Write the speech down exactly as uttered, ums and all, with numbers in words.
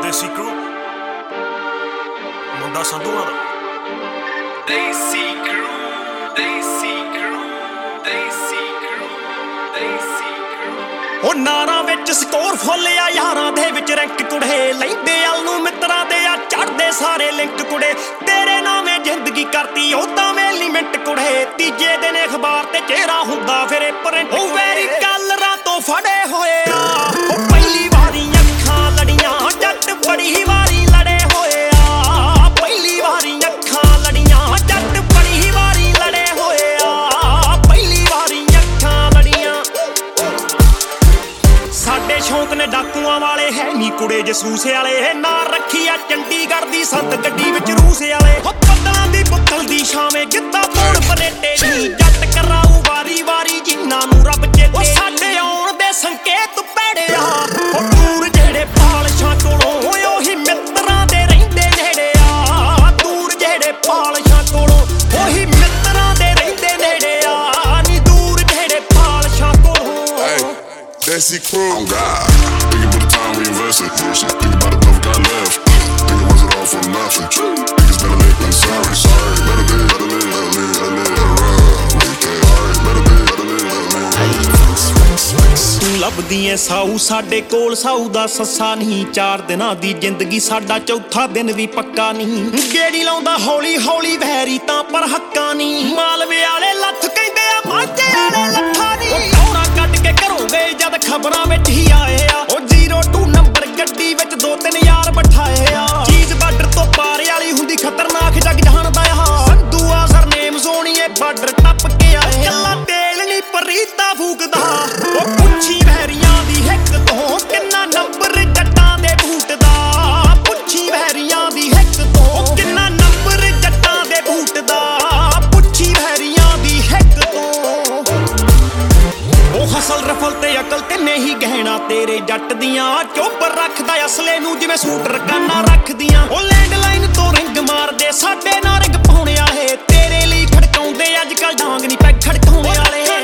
ਦੇਸੀ ਕਰੂ ਮੁੰਡਾ ਸੰਧੂਆਂ ਦਾ ਦੇਸੀ ਕਰੂ ਦੇਸੀ ਕਰੂ ਦੇਸੀ ਕਰੂ ਦੇਸੀ ਕਰੂ ਉਹ ਨਾਰਾਂ ਵਿੱਚ ਸਕੋਰ ਫੁੱਲ ਆ ਯਾਰਾਂ ਦੇ ਵਿੱਚ ਰੈਂਕ ਕੁੜੇ ਲੈਂਦੇ ਅਲ ਨੂੰ ਮਿੱਤਰਾਂ ਦੇ ਆ ਚੜਦੇ ਸਾਰੇ ਲਿੰਕ ਕੁੜੇ ਤੇਰੇ ਨਾਵੇਂ ਜ਼ਿੰਦਗੀ ਕਰਤੀ ਉਦਾਂ ਵੇਲੀ ਮਿੰਟ ਕੁੜੇ ਤੀਜੇ ਦਿਨ ਅਖਬਾਰ ਤੇ ਚਿਹਰਾ ਹੁੰਦਾ ਫਿਰੇ ਪ੍ਰਿੰਟ ਉਹ ਵੈਰੀ ਕਲਰਾਂ ਤੋਂ ਫੜੇ ਹੋਏ ਆ ਉਹ ਪਹਿਲੀ ਵਾਰੀ ਅੱਖਾਂ ਲੜੀਆਂ ਜੱਟ ਬੜੀ ਵਾਰੀ ਲੜੇ ਹੋਏ ਆ ਪਹਿਲੀ ਵਾਰੀ ਅੱਖਾਂ ਲੜੀਆਂ ਜੱਟ ਬੜੀ ਵਾਰੀ ਲੜੇ ਹੋਏ ਆ ਪਹਿਲੀ ਵਾਰੀ ਅੱਖਾਂ ਲੜੀਆਂ ਸਾਡੇ ਸ਼ੌਂਕ ਨੇ ਡਾਕੂਆਂ ਵਾਲੇ ਹੈ ਨੀ ਕੁੜੇ ਜਸੂਸ ਵਾਲੇ ਨਾਲ ਰੱਖੀ ਆ ਚੰਡੀਗੜ੍ਹ ਦੀ ਸੰਤ ਗੱਡੀ ਵਿੱਚ ਰੂਸ ਵਾਲੇ ਹੋ ਬੱਦਲਾਂ ਦੀ ਬੁੱਤਲ ਦੀ ਛਾਵੇਂ ਗਿੱਧਾ ਪੋੜ ਬਨੇਟੇ ਦੀ ਜੱਟ ਕਰਾਊ ਵਾਰੀ ਵਾਰੀ ਜਿਨ੍ਹਾਂ ਨੂੰ ਰੱਬ ਚੇਤੇ ਸਾਡੇ ਆਉਣ ਦੇ ਸੰਕੇਤ ਪੈੜਿਆ ਉਹ ਦੂਰ ਜਿਹੜੇ ਪਾਲਸ਼ਾਂ ਕੋਲੋਂ ਉਹੀ ਮਿੱਤਰਾਂ ਦੇ ਰਹਿੰਦੇ ਨੇੜੇ ਆ ਦੂਰ ਜਿਹੜੇ ਪਾਲਸ਼ਾਂ ਕੋਲੋਂ ਉਹੀ ਮਿੱਤਰਾਂ ਦੇ ਰਹਿੰਦੇ ਨੇੜੇ ਆ ਨੀ ਦੂਰ ਜਿਹੜੇ ਪਾਲਸ਼ਾਂ ਕੋਲੋਂ Desi crew, on God. Think about the time we invested. Think about the love got left. Think it wasn't all for nothing. Niggas better live than sorry. Sorry, better live, better live, better live, better live, better run. Make it hard, better live, better live, better live. ਤੂੰ ਲੱਭਦੀ ਐ ਸਾਊ ਸਾਡੇ ਕੋਲ ਸਾਊ ਦਾ ਸੱਸਾ ਨਹੀਂ ਚਾਰ ਦਿਨਾਂ ਦੀ ਜ਼ਿੰਦਗੀ ਸਾਡਾ ਚੌਥਾ ਦਿਨ ਵੀ ਪੱਕਾ ਨਹੀਂ ਗੇੜੀ ਲਾਉਂਦਾ ਹੌਲੀ ਹੌਲੀ ਵੈਰੀ ਤਾਂ ਪਰ ਹੱਕਾਂ ਨਹੀਂ ਮਾਲਵੇ ਵਾਲੇ ਲੱਥ ਕਹਿੰਦੇ ਆ ਮਾਝੇ ਵਾਲੇ ਲੱਥਾ ਨਹੀਂ ਟੌਰਾ ਕੱਢ ਕੇ ਘਰੋਂ ਗਏ ਜਦ ਖਬਰਾਂ ਵਿੱਚ ਹੀ ਆਏ ਆ ਉਹ ਜ਼ੀਰੋ ਟੂ ਨੰਬਰ ਗੱਡੀ ਵਿੱਚ ਦੋ ਤਿੰਨ ਯਾਰ ਬਿਠਾਏ ਆ ਚੀਜ਼ ਬਾਰਡਰ ਤੋਂ ਪਾਰ ਵਾਲੀ ਹੁੰਦੀ ਖਤਰਨਾਕ ਜੱਗ ਜਾਣਦਾ ਆ ਸੰਧੂਆ ਸਰਨੇਮ ਸੋਣੀਏ ਬਾਰਡਰ ਟੱਪ ਕੇ ਆਏ ਕੱਲਾ ਤੇਲ ਨਹੀਂ ਪਰੀਤਾ ਫੂਕਦਾ ਉਹ ਪੁੱਛੀ ਵਹਿਰੀਆਂ ਦੀ ਹਿੱਕ ਤੋਂ ਕਿੰਨਾ ਨੰਬਰ ਜੱਟਾਂ ਦੇ ਬੂਟ ਦਾ ਪੁੱਛੀ ਵਹਿਰੀਆਂ ਦੀ ਹਿੱਕ ਤੋਂ ਕਿੰਨਾ ਨੰਬਰ ਜੱਟਾਂ ਦੇ ਬੂਟ ਦਾ ਪੁੱਛੀ ਵਹਿਰੀਆਂ ਦੀ ਹਿੱਕ ਤੋਂ ਉਹ ਹਸਲ ਰਫਲ ਤੇ ਅਕਲ ਤੇ ਨਹੀਂ ਗਹਿਣਾ ਤੇਰੇ ਜੱਟ ਦੀਆਂ ਚੋਪਰ ਰੱਖਦਾ ਅਸਲੇ ਨੂੰ ਜਿਵੇਂ ਸੂਟ ਰਕਾਨਾ ਰੱਖਦੀਆਂ ਉਹ ਲੈਂਡਲਾਈਨ ਤੋਂ ਰਿੰਗ ਮਾਰਦੇ ਸਾਡੇ ਨਾਲ ਰਿੰਗ ਪਾਉਣੇ ਵਾਲੇ ਤੇਰੇ ਲਈ ਖੜਕਾਉਂਦੇ ਅੱਜ ਕੱਲ ਡਾਂਗ ਨਹੀਂ ਪੈ ਖੜਕਾਉਣੇ ਵਾਲੇ